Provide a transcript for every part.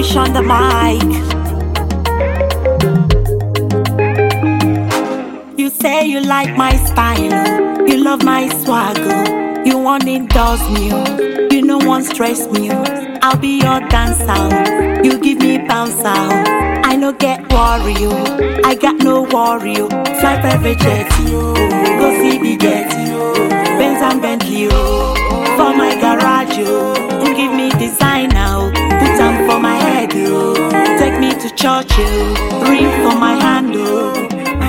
Flourish on the mic. You say you like my style, you love my swagger. You want endorse me, you no one stress me. I'll be your dancer, you give me bounce out. I no get worry, I got no worry. Fly private jet, go see the jet, Benz and Bentley, for my garage, you give me design now, put them for my head, take me to church, ring for my handle.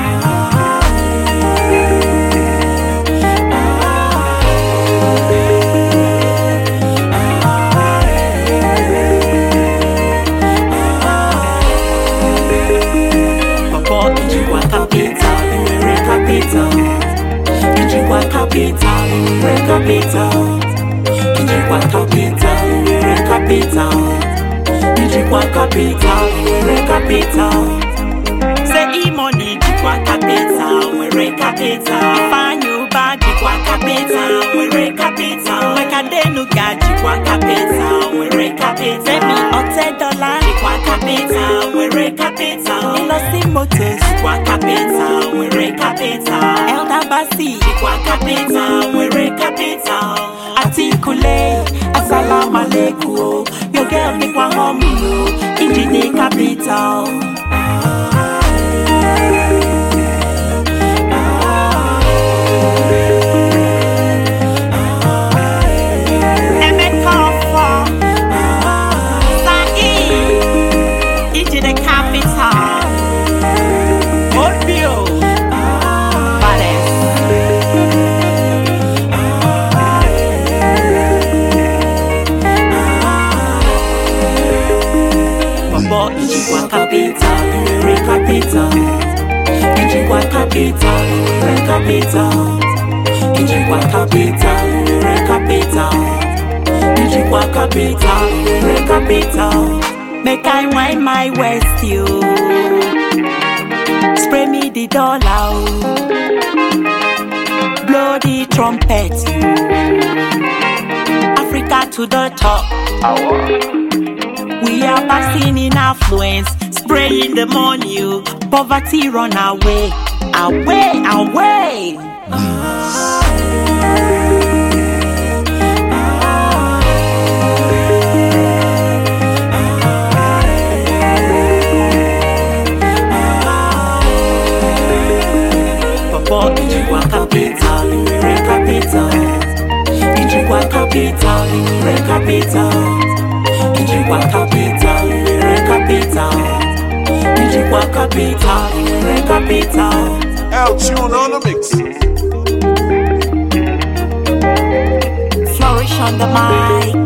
Capital, say e-money, capital, we capital. Find you bad, capital, we capital. Like a denu gaji, capital, we capital. Say me $10, capital, we capital. Ilosi Motors, capital, we capital. Elda Basi, capital, we capital. Atikule, assalamu alaikum. Your girl me kwa home, Injini capital. Capital, Injikwa capital, capital, Injikwa capital, capital, Injikwa capital, capital. Make I wind my waist, you spray me the dollar, blow the trumpet, Africa to the top. We are passing in affluence, spraying the money, poverty run away, away, away. Papa, Injikwa capital, capital, Injikwa capital, capital. Injikwa capital, capital. Injikwa capital, capital. El Tune on the mix. Flourish on the mic.